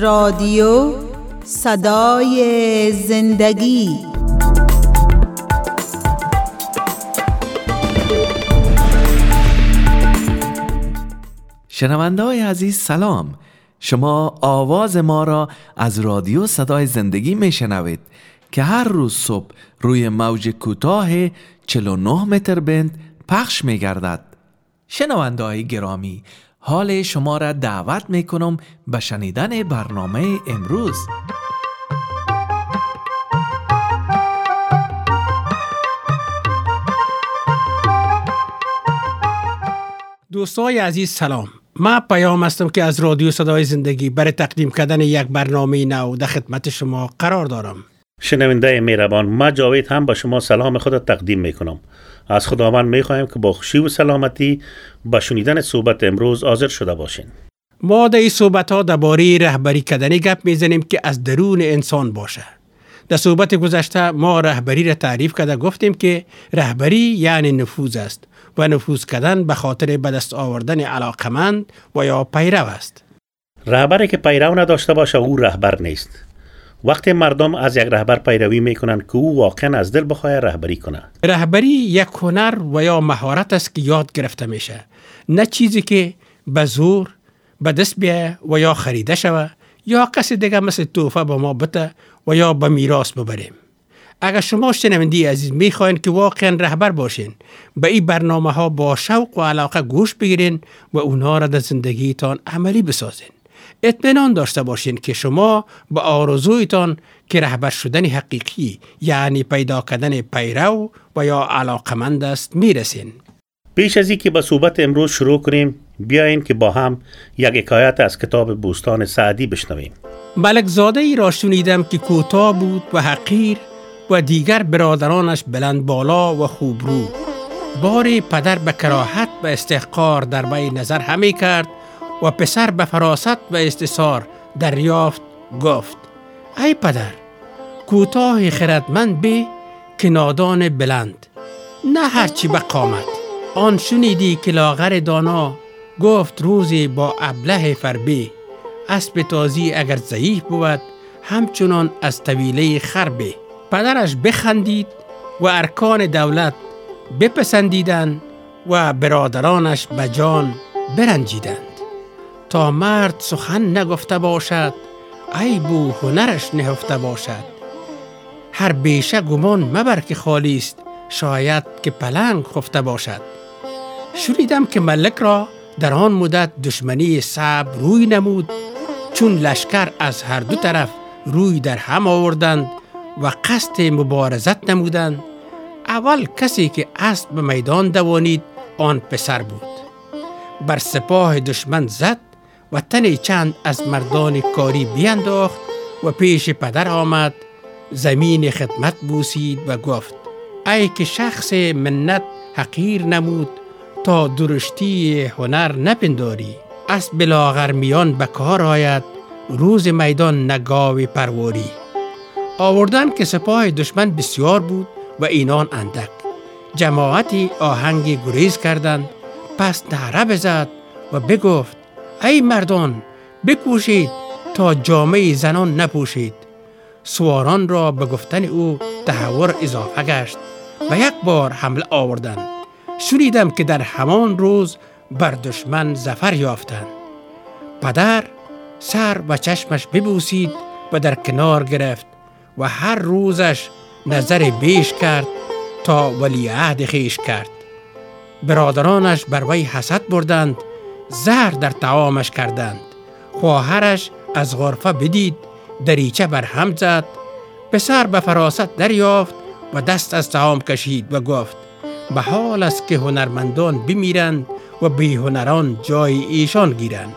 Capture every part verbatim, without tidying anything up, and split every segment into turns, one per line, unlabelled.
رادیو صدای زندگی.
شنونده های عزیز سلام، شما آواز ما را از رادیو صدای زندگی می شنوید که هر روز صبح روی موج کوتاه چهل و نه متر بند پخش می گردد. شنونده های گرامی، حال شما را دعوت می کنم به شنیدن برنامه امروز.
دوستای عزیز سلام، من پیام هستم که از رادیو صدای زندگی برای تقدیم کردن یک برنامه نو در خدمت شما قرار دارم.
شنونده مهربان، من جاوید هم با شما سلام خود تقدیم میکنم. از خداوند میخوایم که با خوشی و سلامتی با شنیدن صحبت امروز حاضر شده باشین.
ما در این صحبت ها درباره رهبری کردن گپ میزنیم که از درون انسان باشه. در صحبت گذشته ما رهبری را تعریف کرده، گفتیم که رهبری یعنی نفوذ است و نفوذ کردن به خاطر به دست آوردن علاقمند و یا پیرو است.
رهبری که پیرو نداشته باشه او رهبر نیست. وقتی مردم از یک رهبر پیروی میکنن که او واقعا از دل بخواه رهبری کنه.
رهبری یک هنر و یا مهارت است که یاد گرفته میشه، نه چیزی که به زور به دست بیایه و یا خریده شوه یا کسی دیگه مثل تحفه به ما بده و یا به میراث ببریم. اگر شما شنونده عزیز میخواین که واقعا رهبر باشین، به این برنامه ها با شوق و علاقه گوش بگیرین و اونها را در زندگیتان عملی بسازین. اطمینان داشته باشین که شما به آرزویتان که رهبر شدن حقیقی یعنی پیدا کردن پیرو و یا علاقمند است میرسین.
پیش از اینکه با صحبت امروز شروع کنیم، بیاین که با هم یک حکایت از کتاب بوستان سعدی بشنویم.
ملک زاده ای را شنیدم که کوتاه بود و حقیر و دیگر برادرانش بلند بالا و خوبرو. باری پدر به کراهت و استحقار در وی نظر همی کرد و پسر به فراست و استثار دریافت. گفت: ای پدر، کوتاه خردمند بی که نادان بلند، نه هرچی به قامت. آن شنیدی که لاغر دانا گفت روزی با ابله فربی، اسب تازی اگر ضعیف بود همچنان از طویله خربی. پدرش بخندید و ارکان دولت بپسندیدند و برادرانش به جان برنجیدند. تا مرد سخن نگفته باشد، عیب و هنرش نهفته باشد. هر بیشه گمان مبر که خالی است، شاید که پلنگ خفته باشد. شنیدم که ملک را در آن مدت دشمنی صعب روی نمود، چون لشکر از هر دو طرف روی در هم آوردند و قصد مبارزت نمودند. اول کسی که اسب به میدان دوانید آن پسر بود. بر سپاه دشمن زد و تن چند از مردان کاری بینداخت و پیش پدر آمد، زمین خدمت بوسید و گفت: ای که شخص منت حقیر نمود، تا درشتی هنر نپنداری. اسب لاغر میان به کار آید، روز میدان نگاوی پرواری. آوردن که سپاه دشمن بسیار بود و اینان اندک. جماعتی آهنگ گریز کردند. پس نعره بزد و بگفت: ای مردان، بکوشید تا جامه زنان نپوشید. سواران را به گفتن او تهور اضافه گشت و یک بار حمله آوردند. شنیدم که در همان روز بر دشمن ظفر یافتند. پدر سر و چشمش ببوسید و در کنار گرفت و هر روزش نظر بیش کرد تا ولیعهد خویش کرد. برادرانش بر وی حسد بردند، زهر در طعامش کردند. خواهرش از غرفه بدید، دریچه بر هم زد. پسر به فراست دریافت و دست از طعام کشید و گفت: به حال است که هنرمندان بمیرند و بی هنران جای ایشان گیرند.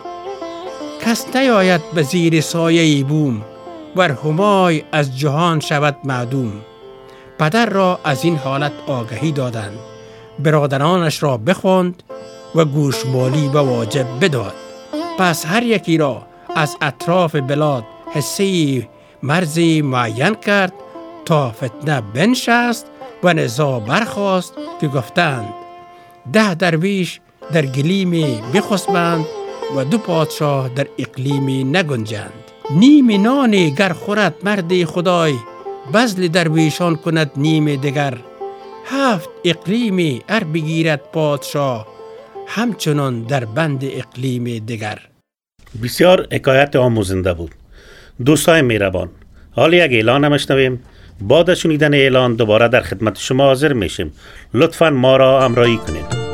کس نیاید به زیر سایه بوم، ور همای از جهان شود معدوم. پدر را از این حالت آگهی دادند. برادرانش را بخواند و گوشمالی و واجب بداد. پس هر یکی را از اطراف بلاد حصه مرزی معین کرد تا فتنه بنشست و نزاع برخاست که گفتند: ده درویش در گلیمی بخسبند و دو پادشاه در اقلیمی نگنجند. نیم نان گر خورد مرد خدای، بذل درویشان کند نیم دگر. هفت اقلیم ار بگیرد پادشاه، همچنان در بند اقلیم دگر.
بسیار حکایت آموزنده بود. دوستای مهربان، حالا یک اعلان میشنویم. بعد از شنیدن اعلان دوباره در خدمت شما حاضر میشیم. لطفاً ما را همراهی کنید.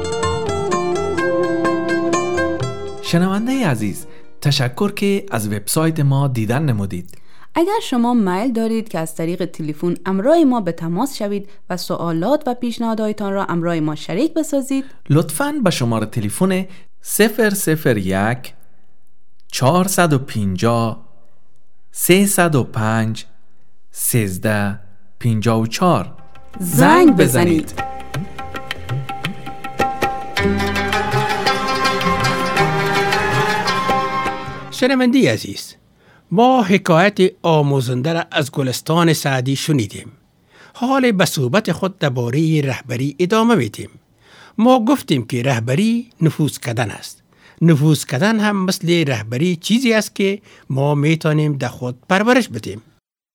شنونده عزیز، تشکر که از وبسایت ما دیدن نمودید.
اگر شما میل دارید که از طریق تلفن همراه ما به تماس شوید و سوالات و پیشنهاداتتان را همراه ما شریک بسازید،
لطفاً به شماره تلفن صفر صفر یک چهارصد و پنجاه سیصد و پنج سیزده پنجاه و چهار
زنگ بزنید.
شنوندی عزیز، ما حکایت آموزنده را از گلستان سعدی شنیدیم. حال به صحبت خود درباره رهبری ادامه میدیم. ما گفتیم که رهبری نفوذ کردن است. نفوذ کردن هم مثل رهبری چیزی است که ما میتونیم در خود پرورش بدیم.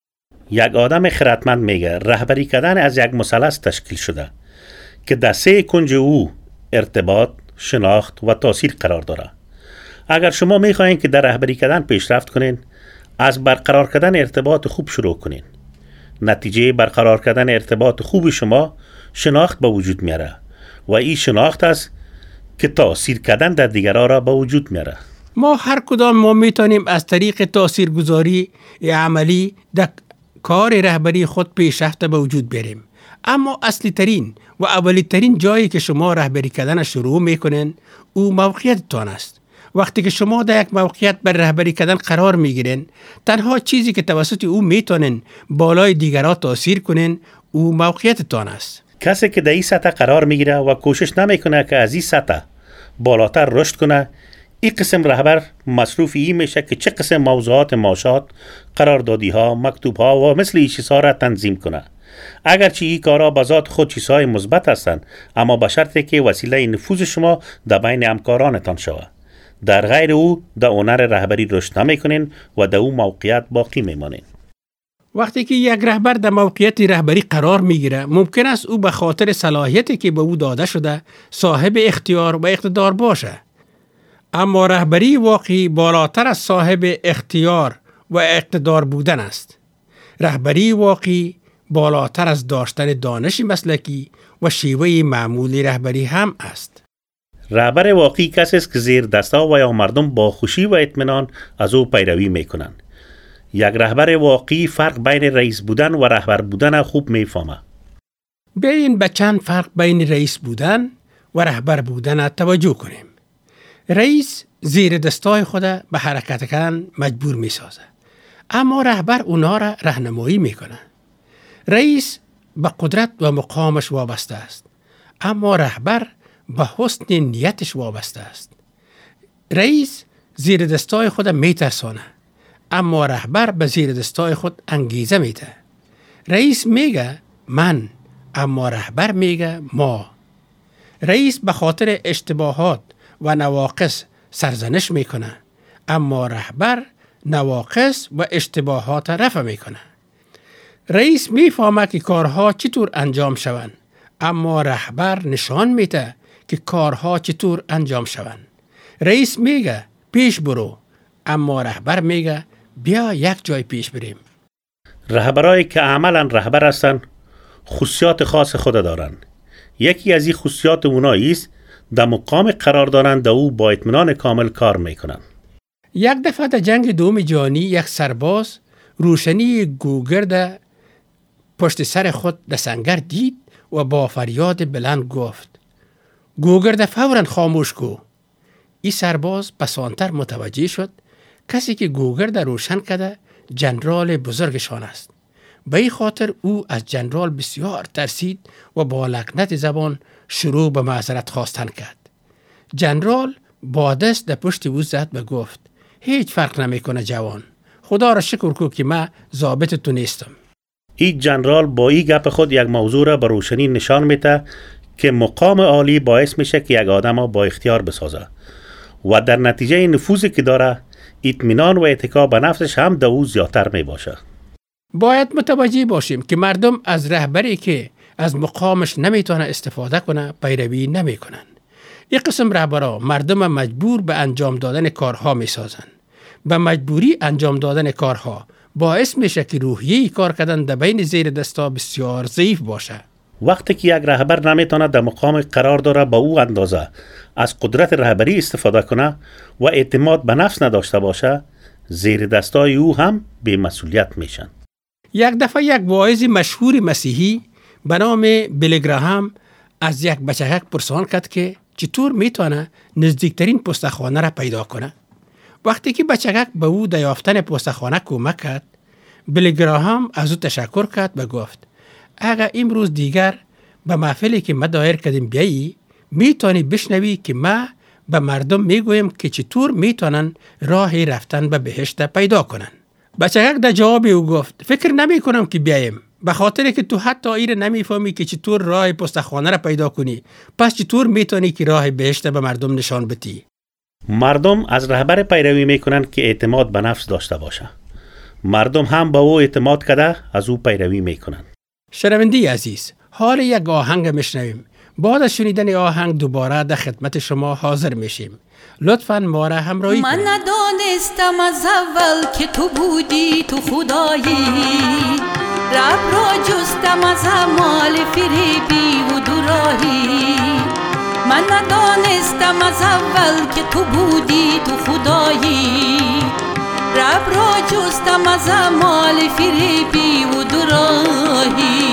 یک آدم خردمند میگه رهبری کردن از یک مثلث تشکیل شده که در سه کنج او ارتباط، شناخت و تاثیر قرار داره. اگر شما میخواین که در رهبری کردن پیشرفت کنین، از برقرار کردن ارتباط خوب شروع کنین. نتیجه برقرار کردن ارتباط خوب شما شناخت به وجود میاره و این شناخت است که تاثیر کردن در دیگران را به وجود میاره.
ما هر کدام ما میتونیم از طریق تاثیرگذاری عملی در کار رهبری خود پیشرفت به وجود بیاریم. اما اصلی ترین و اولی ترین جایی که شما رهبری کردن شروع میکنین او موقعیتتان است. وقتی که شما در یک موقعیت بر رهبری کردن قرار میگیرین، تنها چیزی که توسط او میتونین بالای دیگران تاثیر کنین او موقعیتتان است.
کسی که در این سطح قرار میگیره و کوشش نمیکنه که از این سطح بالاتر رشد کنه، این قسم رهبر مصروف این میشه که چه قسم موضوعات معاشات، قراردادی ها، مکتوب ها و مثل این چیزها را تنظیم کنه. اگرچه این کارها به ذات خود چیزهای مثبت هستند، اما به شرطی که وسیله نفوذ شما در بین همکارانتان شود. در غیر او در هنر رهبری رشد نمیکنین و در او موقعیت باقی میمانین.
وقتی که یک رهبر در موقعیت رهبری قرار میگیره، ممکن است او به خاطر صلاحیتی که به او داده شده صاحب اختیار و اقتدار باشه. اما رهبری واقعی بالاتر از صاحب اختیار و اقتدار بودن است. رهبری واقعی بالاتر از داشتن دانش مسلکی و شیوه معمولی رهبری هم است.
رهبر واقعی کسی است که زیر دستا و یا مردم با خوشی و اطمینان از او پیروی میکنند. یک رهبر واقعی فرق بین رئیس بودن و رهبر بودن خوب میفهمه.
بیاین به چند فرق بین رئیس بودن و رهبر بودن توجه کنیم. رئیس زیر دستای خود به حرکت کردن مجبور میسازه، اما رهبر اونا را راهنمایی میکنه. رئیس به قدرت و مقامش وابسته است، اما رهبر به حسن نیتش وابسته است. رئیس زیر دستای خود میترسانه، اما رهبر به زیر دستای خود انگیزه میده. رئیس میگه من، اما رهبر میگه ما. رئیس به خاطر اشتباهات و نواقص سرزنش میکنه، اما رهبر نواقص و اشتباهات رفع میکنه. رئیس میفهمه که کارها چطور انجام شوند، اما رهبر نشان میده که کارها چطور انجام شوند. رئیس میگه پیش برو، اما رهبر میگه بیا یک جای پیش بریم.
رهبرایی که عملاً رهبر هستند خصوصیات خاص خود دارند. یکی از این خصوصیات اونایی است در مقام قرار دارند در او با اطمینان کامل کار میکنند.
یک دفعه در جنگ دوم جهانی یک سرباز روشنی گوگرد پشت سر خود در سنگر دید و با فریاد بلند گفت گوگرد فوراً خاموش کو. این سرباز پسانتر متوجه شد کسی که گوگرد روشن کرده جنرال بزرگشان است. به این خاطر او از جنرال بسیار ترسید و با لکنت زبان شروع به معذرت خواستن کرد. جنرال با دست در پشت او زد و گفت هیچ فرق نمیکنه جوان، خدا را شکر کو که من ضابط تو نیستم.
این جنرال با این گپ خود یک موضوع را به روشنی نشان میده که مقام عالی باعث میشه که یک آدم با اختیار بسازه و در نتیجه نفوذی که داره اطمینان و اتکا به نفسش هم در او زیادتر می باشه.
باید متوجه باشیم که مردم از رهبری که از مقامش نمیتونه استفاده کنه پیروی نمیکنن. این قسم رهبرا مردم مجبور به انجام دادن کارها میسازن. به مجبوری انجام دادن کارها باعث میشه که روحیه کار کردن در بین زیر دستا بسیار ضعیف باشه.
وقتی که یک رهبر نمیتونه در مقام قرار داره با او اندازه از قدرت رهبری استفاده کنه و اعتماد به نفس نداشته باشه، زیر دستای او هم بی‌مسئولیت میشن.
یک دفعه یک واعظ مشهور مسیحی به نام بیلی گراهام از یک بچگک پرسان کرد که چطور میتونه نزدیکترین پستخانه را پیدا کنه. وقتی که بچگک به او در یافتن پستخانه کمک کرد، بیلی گراهام از او تشکر کرد و گفت اگر امروز دیگر به محفلی که ما دایر کردیم بیایی، میتونی بشنوی که ما به مردم میگویم که چطور میتونن راه رفتن به بهشت پیدا کنن. بچگک در جواب او گفت فکر نمی کنم که بیایم، به خاطر که تو حتی ایره نمیفهمی که چطور راه پستخانه را پیدا کنی، پس چطور میتونی که راه بهشت به مردم نشان بدی؟
مردم از رهبر پیروی میکنن که اعتماد به نفس داشته باشه. مردم هم با او اعتماد کرده از او پیروی میکنن.
شنونده عزیز، حال یک آهنگ میشنویم. بعد از شنیدن آهنگ دوباره در خدمت شما حاضر میشیم. لطفاً ما را همراهی کنید.
من ندانستم از اول که تو بودی تو خدایی، رب را جستم از اعمال فریبی و دوراهی. من ندانستم از اول که تو بودی تو خدایی، رب را جستم از اعمال فریبی و دوراهی.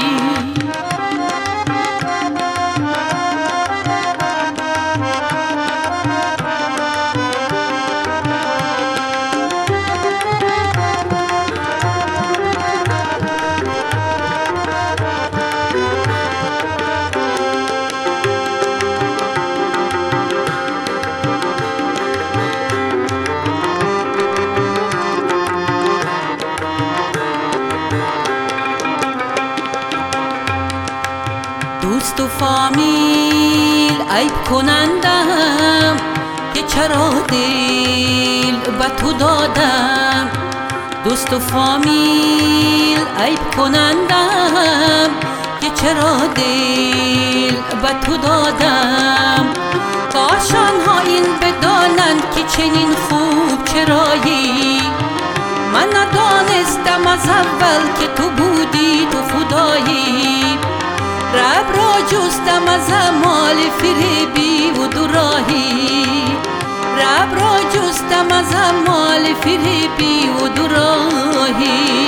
دوست و فامیل عیب کنندم که چرا دل به تو دادم. دوست و فامیل عیب کنندم که چرا دل به تو دادم. کاش آنها این بدانند که چنین خوب چرایی. من ندانستم از اول که تو بودی تو خدایی، رب را جستم از اعمال فریبی و دوراهی. رب را جستم از اعمال فریبی و دوراهی.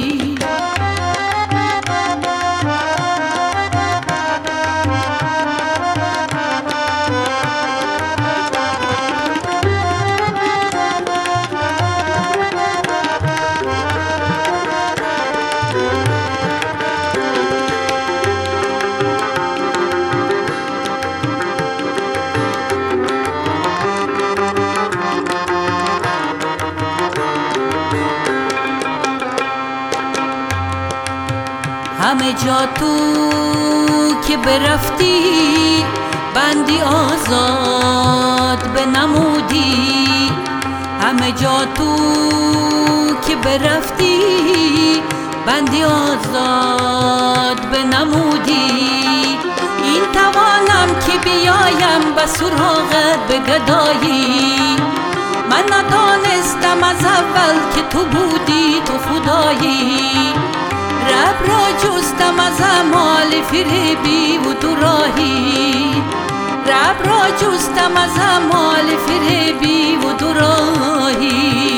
همه جا تو که برفتی بندی آزاد بنمودی. همه جا تو که برفتی بندی آزاد بنمودی. این توانم که بیایم به سراغت به گدایی. من ندانستم از اول که تو بودی تو خدایی. رب را جستم از اعمال فریبی و دوراهی. رب را جستم از اعمال فریبی و دوراهی.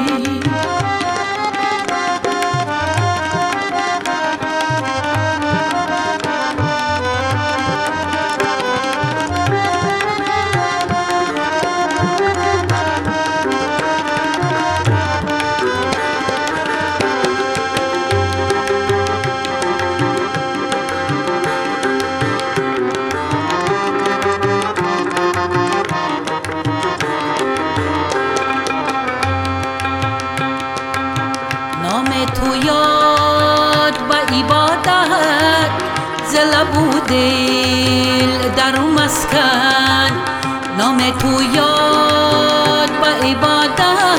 دل در مسکن نام تو یاد با عبادت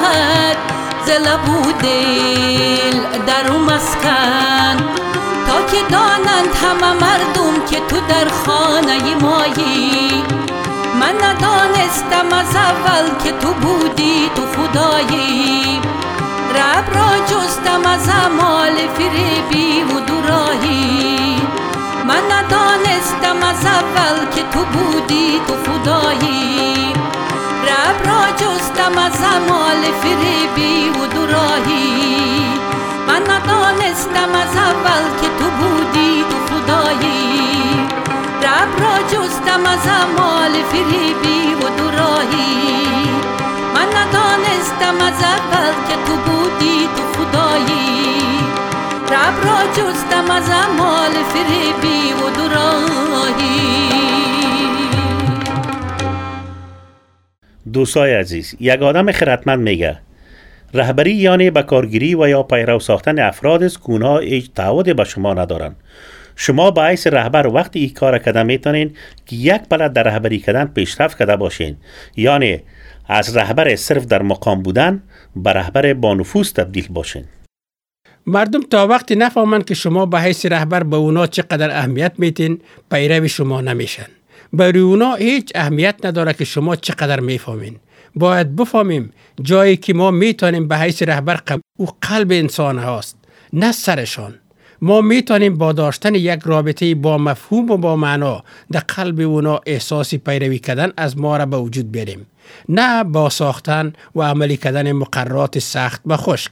ز لب و دل در او مسکن، تا که دانند همه مردم که تو در خانه مایی. من ندانستم از اول که تو بودی تو خدایی، رب را جستم از اعمال فریبی و دوراهی. من ندانستم از اول که تو بودی تو خدایی، رب را جستم از اعمال فریبی و دوراهی. من ندانستم از اول که تو بودی تو خدایی، رب را جستم از اعمال فریبی و دوراهی. من ندانستم از اول که تو بودی تو خدایی، رب را جستم از اعمال فریبی و دوراهی.
دوستای عزیز، یک آدم خردمند میگه رهبری یعنی به کارگیری و یا پیرو ساختن افراد است که اونها هیچ تعهدی به شما ندارن. شما با حیث رهبر وقتی این کار کده میتونین که یک بلد در رهبری کردن پیشرفت کده باشین، یعنی از رهبر صرف در مقام بودن به رهبر با نفوذ تبدیل باشین.
مردم تا وقتی نفهمند که شما به حیث رهبر به اونا چقدر اهمیت میتین، پیرو شما نمیشن. برای اونا هیچ اهمیت نداره که شما چقدر میفهمین. باید بفهمیم جایی که ما میتونیم به حیث رهبر او قلب انسان هاست، نه سرشان. ما میتونیم با داشتن یک رابطه با مفهوم و با معنا در قلب اونا احساسی پیروی کردن از ما را به وجود بیاریم، نه با ساختن و عملی کردن مقررات سخت و خشک.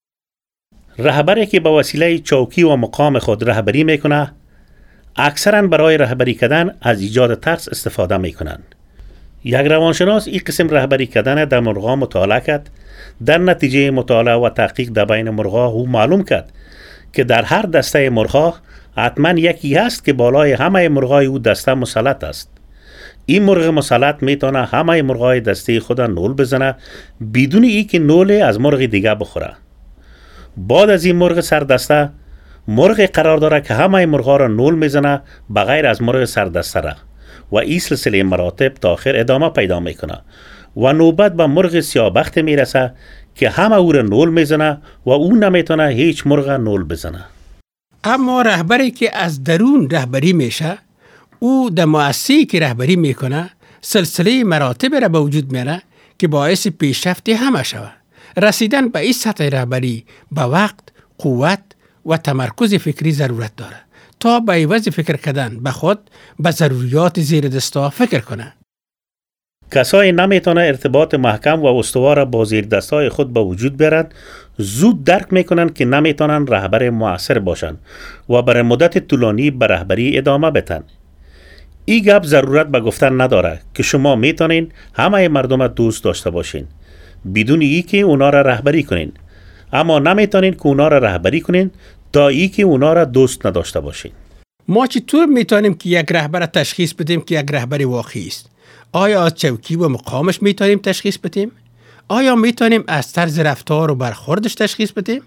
رهبری که با وسیله چوکی و مقام خود رهبری میکنه اکثرا برای رهبری کردن از ایجاد ترس استفاده میکنن. یک روانشناس این قسم رهبری کردن در مرغا مطالعه کرد. در نتیجه مطالعه و تحقیق در بین مرغا او معلوم کرد که در هر دسته مرغا حتما یکی هست که بالای همه مرغای او دسته مسلط است. این مرغ مسلط میتونه همه مرغای دسته خود نول بزنه بدون ای که نول از مرغ دیگه بخوره. بعد از این مرغ سردسته مرغ قرار داره که همه مرغا را نول میزنه بغیر از مرغ سردسته را و این سلسله مراتب تا آخر ادامه پیدا میکنه و نوبت به مرغ سیاه‌بخت میرسه که همه او را نول میزنه و او نمیتونه هیچ مرغ نول بزنه.
اما رهبری که از درون رهبری میشه، او در مؤسسه‌ای که رهبری میکنه سلسله مراتب را به وجود میاره که باعث پیشرفت همه شود. رسیدن به این سطح رهبری به وقت، قوت و تمرکز فکری ضرورت داره تا به عوض فکر کردن به خود به ضروریات زیر دستا فکر کنه.
کسایی نمیتونه ارتباط محکم و استوار با زیر دستای خود به وجود بیارن، زود درک میکنن که نمیتونن رهبر مؤثر باشن و برای مدت طولانی به رهبری ادامه بدن. این گپ ضرورت به گفتن نداره که شما میتونین همه مردم دوست داشته باشین بدون ای که اونا را رهبری کنین، اما نمیتونین که اونا را رهبری کنین تا ای که اونا را دوست نداشته باشین.
ما چطور میتونیم که یک رهبر تشخیص بدیم که یک رهبر واقعی است؟ آیا از چوکی و مقامش میتونیم تشخیص بدیم؟ آیا میتونیم از طرز رفتار و برخوردش تشخیص بدیم؟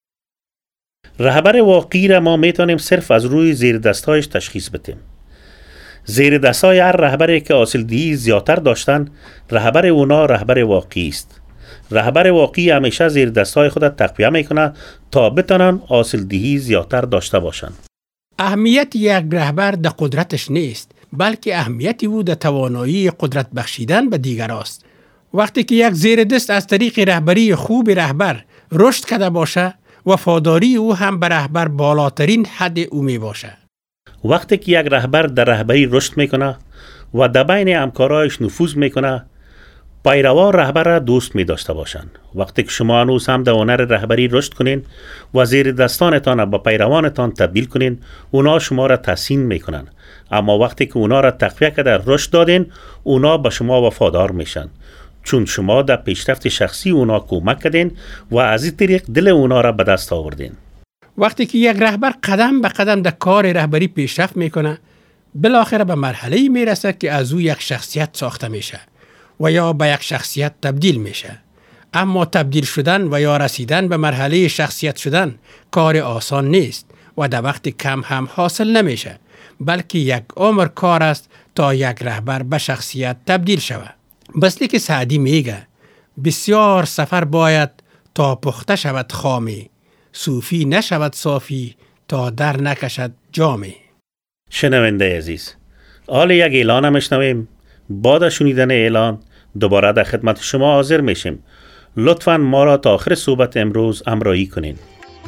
رهبر واقعی را ما میتونیم صرف از روی زیر دستایش تشخیص بدیم. زیر دستای هر رهبری که حاصلدهی زیادتر داشتن، رهبر اونا رهبر واقعی است. رهبر واقعی همیشه زیر دستای خود تقویه میکنه تا بتونن حاصلدهی زیادتر داشته باشن.
اهمیت یک رهبر در قدرتش نیست، بلکه اهمیت او در توانایی قدرت بخشیدن به دیگر است. وقتی که یک زیر دست از طریق رهبری خوب رهبر رشد کرده باشه، وفاداری او هم به رهبر بالاترین حد او می باشه.
وقتی که یک رهبر در رهبری رشد میکنه و در بین همکارایش نفوذ میکنه، پیروان رهبر را دوست می داشته باشند. وقتی که شما هنوز هم در هنر رهبری رشد کنین و زیر دستانتان با پیروانتان تبدیل کنین، اونا شما را تحسین میکنن. اما وقتی که اونا را تقویه کرده رشد دادین، اونا به شما وفادار میشن، چون شما در پیشرفت شخصی اونا کمک کردین و از این طریق دل اونا را به دست آوردین.
وقتی که یک رهبر قدم به قدم در کار رهبری پیشرفت میکنه، بالاخره به مرحله‌ای میرسه که از او یک شخصیت ساخته میشه و یا به یک شخصیت تبدیل میشه. اما تبدیل شدن و یا رسیدن به مرحله شخصیت شدن کار آسان نیست و در وقت کم هم حاصل نمیشه، بلکه یک عمر کار است تا یک رهبر به شخصیت تبدیل شود. بسلی که سعدی میگه بسیار سفر باید تا پخته شود خامی، صوفی نشود صافی تا در نکشد جامی.
شنونده عزیز، حال یک اعلان میشنویم. بعد از شنیدن اعلان دوباره در خدمت شما حاضر میشیم. لطفاً ما را تا آخر صحبت امروز همراهی کنین.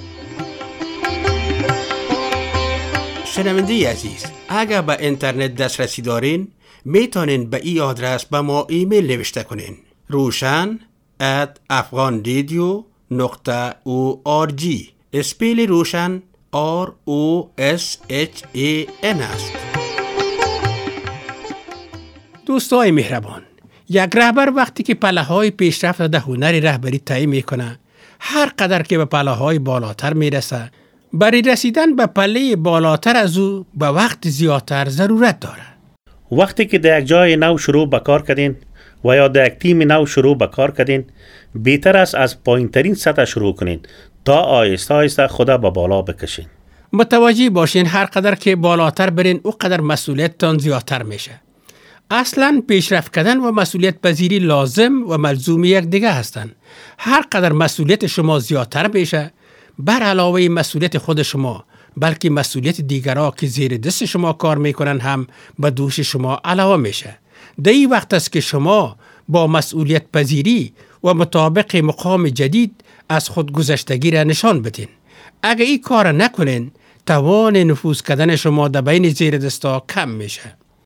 شنونده عزیز، اگر به اینترنت دسترسی دارین میتونین به این آدرس به ما ایمیل نوشته کنین: روشن ات افغان رادیو نقطه او آر جی. اسپیل روشن آر او اس اچ ای ان است. دوستای مهربان، یک رهبر وقتی که پله‌های پیشرفت در هنر رهبری طی میکنه، هر قدر که به پله‌های بالاتر میرسه، برای رسیدن به پله بالاتر از او به وقت زیادتر ضرورت داره.
وقتی که در یک جای نو شروع به کار کردین و یا در یک تیم نو شروع به کار کردین، بهتر است از پایین‌ترین سطح شروع کنین تا آهسته آهسته خدا به بالا بکشین.
متوجه باشین هر قدر که بالاتر برین او قدر مسئولیتتان زیادتر میشه. اصلاً پیشرفت کردن و مسئولیت پذیری لازم و ملزوم یک دیگه هستند. هر قدر مسئولیت شما زیادتر بشه، بر علاوه مسئولیت خود شما، بلکه مسئولیت دیگرها که زیر دست شما کار میکنن هم به دوش شما علاوه میشه. در این وقت است که شما با مسئولیت پذیری و مطابق مقام جدید از خود گذشتگی را نشان بدین. اگر این کار نکنین، توان نفوذ کردن شما در بین زیر دستا کم میشه.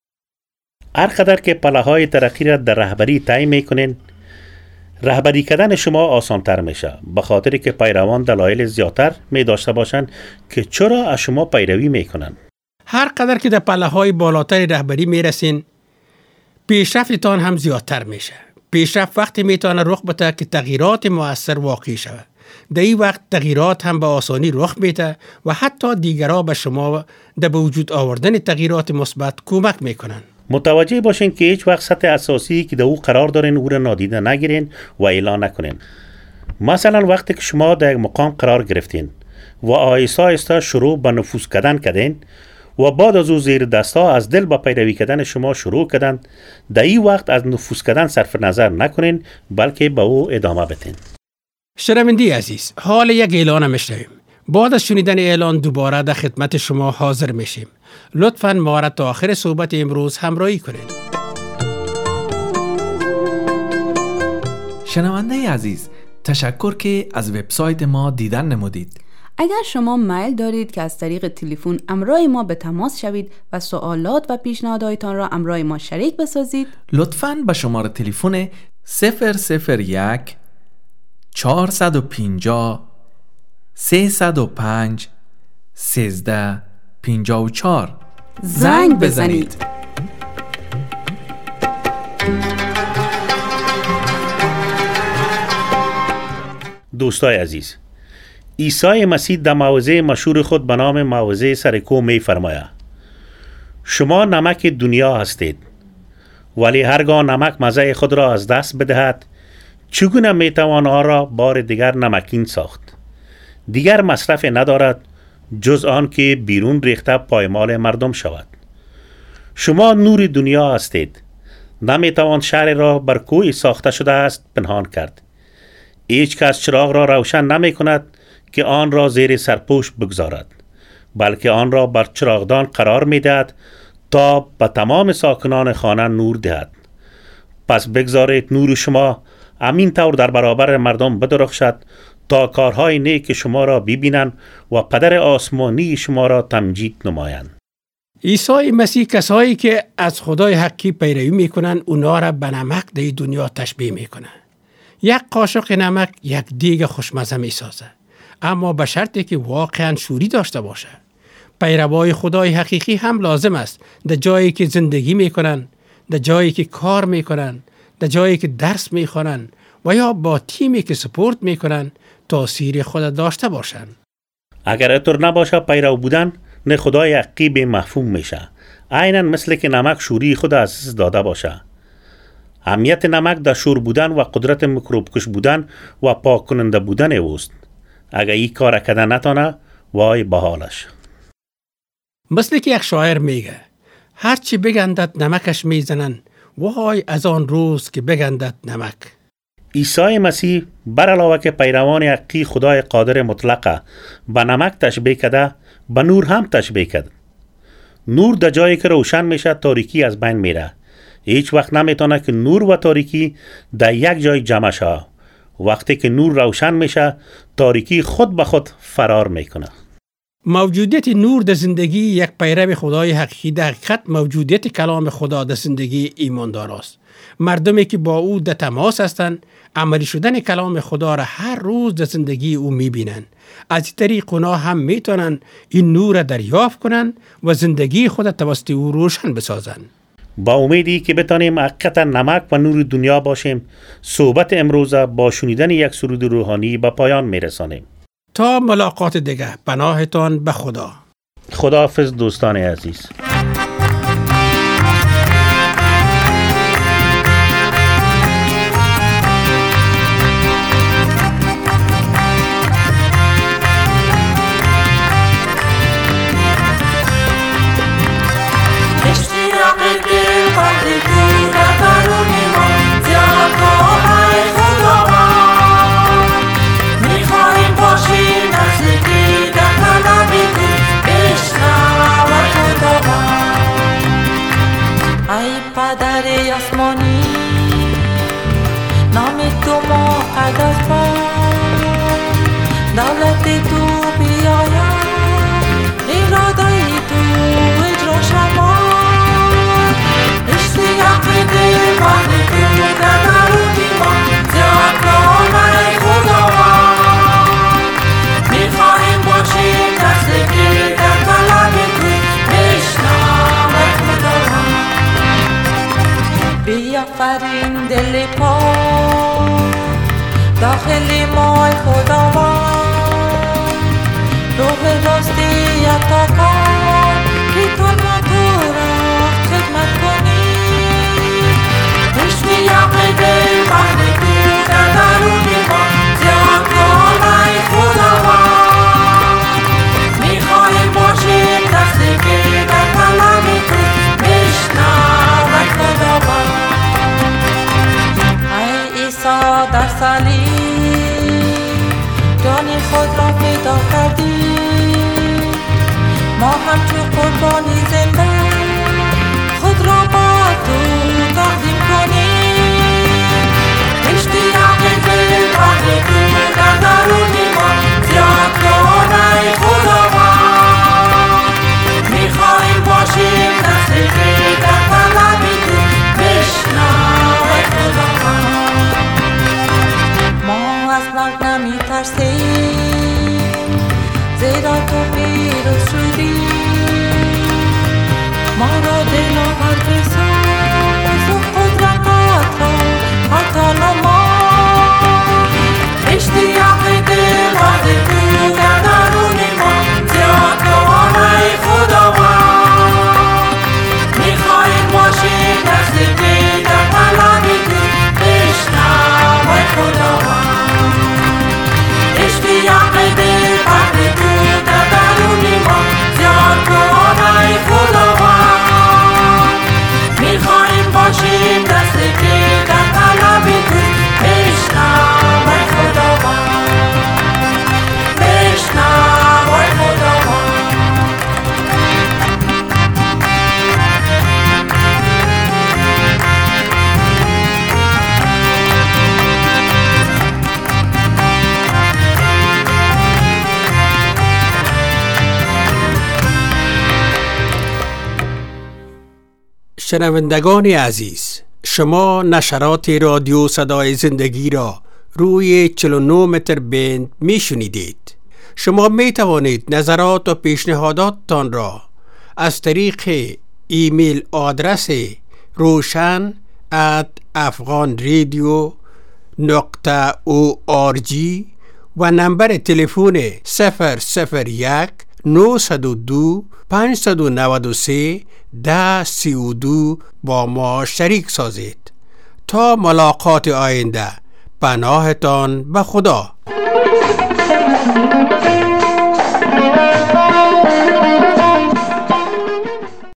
هر قدر که پله‌های ترقی را در رهبری طی میکنین، رهبری کردن شما آسان‌تر میشه، به خاطر که پیروان دلایل زیادتر می داشته باشند که چرا از شما پیروی میکنن.
هر قدر که در پله‌های بالاتر رهبری میرسین، پیشرفتتان هم زیادتر میشه. پیشرفت وقتی میتونه رخ بده که تغییرات مؤثر واقع شود. در این وقت تغییرات هم به آسانی رخ میده و حتی دیگرها به شما در به وجود آوردن تغییرات مثبت کمک میکنن.
متوجه باشین که هیچ وقت سطح اساسی که در او قرار دارین او را نادیده نگیرین و اعلان نکنین. مثلا وقتی که شما در یک مقام قرار گرفتین و آهسته آهسته شروع به نفوذ کردن کردین و بعد از او زیر دستا از دل به پیروی کردن شما شروع کردن، در این وقت از نفوذ کردن صرف نظر نکنین، بلکه به او ادامه بدین.
شنونده عزیز، حال یک اعلان میشنویم. بعد از شنیدن اعلان دوباره در خدمت شما حاضر میشیم. لطفاً ما را تا آخر صحبت امروز همراهی کنید.
شنونده عزیز، تشکر که از وبسایت ما دیدن نمودید.
اگر شما میل دارید که از طریق تلفن همراه ما به تماس شوید و سوالات و پیشنهاداتتان را همراه ما شریک بسازید،
لطفاً به شماره تلفن صفر صفر یک چهارصد و پنجاه سیصد و پنج سیزده پنجاه و چهار
زنگ بزنید.
دوستای عزیز، عیسی مسیح در موعظه مشهور خود به نام موعظه سرکو می فرماید: شما نمک دنیا هستید، ولی هرگاه نمک مزه خود را از دست بدهد، چگونه می توان آن را بار دیگر نمکین ساخت؟ دیگر مصرف ندارد جز آن که بیرون ریخته پایمال مردم شود. شما نور دنیا هستید. نمی توان شهر را بر کوه ساخته شده است پنهان کرد. هیچ کس چراغ را روشن نمی کند که آن را زیر سرپوش بگذارد، بلکه آن را بر چراغدان قرار می دهد تا به تمام ساکنان خانه نور دهد. پس بگذارید نور شما همین طور در برابر مردم بدرخشد تا کارهای نیک شما را ببینند و پدر آسمانی شما را تمجید نمایند.
عیسی مسیح کسایی که از خدای حقی پیروی میکنن اونا را به نمک در دنیا تشبیه میکنه. یک قاشق نمک یک دیگ خوشمزه میسازه، اما به شرطی که واقعا شوری داشته باشه. پیروای خدای حقیقی هم لازم است در جایی که زندگی میکنن، در جایی که کار میکنن، در جایی که درس میخونن و یا با تیمی که سپورت میکنن تاثیر خود داشته باشن.
اگر اینطور نباشه، پیرو بودن نه خدای حقیقی به مفهوم میشه. عیناً مثل که نمک شوری خود از دست داده باشه. اهمیت نمک در شور بودن و قدرت میکروب کش بودن و پاک کننده بودن اوست. اگر این کار کردن نتانه، وای به حالش.
مثل که یک شاعر میگه هرچی بگندد نمکش میزنن، وای از آن روز که بگندد نمک.
عیسی مسیح بر علاوه که پیروان حقیقی خدای قادر مطلقه به نمک تشبیه کده، به نور هم تشبیه کرد. نور در جایی که روشن میشه تاریکی از بین میره. هیچ وقت نمیتونه که نور و تاریکی در یک جای جمع شه. وقتی که نور روشن میشه تاریکی خود به خود فرار میکنه.
موجودیت نور در زندگی یک پیرو خدای حقیقی در حقیقت موجودیت کلام خدا در زندگی ایماندار است. مردمی که با او در تماس هستند عملی شدن کلام خدا را هر روز در زندگی او میبینند. از این طریق اونا هم میتونن این نور را دریافت کنند و زندگی خود توسط او روشن بسازند.
با امیدی که بتانیم حقیقتا نمک و نور دنیا باشیم، صحبت امروز با شنیدن یک سرود روحانی به پایان میرسانیم.
تا ملاقات دیگه، پناهتان به خدا.
خداحافظ دوستان عزیز.
پدر آسمانی، نام تو مقدس باد، دولت تو بیاید، اراده تو اجرا شود. اشتیاق دل وقتی تو در درون ما زیاد نامه خداوند. میخواهیم باشیم دستی که در طلب تو بشنود خداوند. بیافرین دل پاک داخل ما خداوند. روح راستی عطا کن که تنها تو را خدمت کنی. اشتیاق دل وقتی تو در درون ما زیاد کن ای خداوند. میخواهیم باشیم دستی که در طلب تو بشنود خداوند. در صلیب جان خود را فدا کردی، ما همچون قربانی زنده خود را با تو تقدیم کنیم. اشتیاق دل وقتی تو در درون ما زیاد کن ای خداوند. میخواهیم باشیم دستی که در طلب تو بشنود خداوند. ما از مرگ نمی ترسیم زیرا تو پیروز شدی. ما را دلاور بساز و قدرتات را عطا نما. اشتیاق دل وقتی تو در درون ما زیاد کن ای خداوند. میخواهیم باشیم دستی که در طلب تو بشنود خداوند. اشتیاق دل وقتی تو در درون ما زیاد کن ای خداوند. میخواهیم باشیم دستی که در طلب تو بشنود خداوند. بشنود خداوند.
شنوندگان عزیز، شما نشرات رادیو صدای زندگی را روی چهل و نه متر بند می شنیدید. شما می توانید نظرات و پیشنهاداتتان را از طریق ایمیل آدرس روشن ات افغان رادیو نقطه او آر جی و نمبر تلفن صفر صفر یک نه صفر دو پنج نه سه ده سی و دو با ما شریک سازید. تا ملاقات آینده، پناهتان به خدا.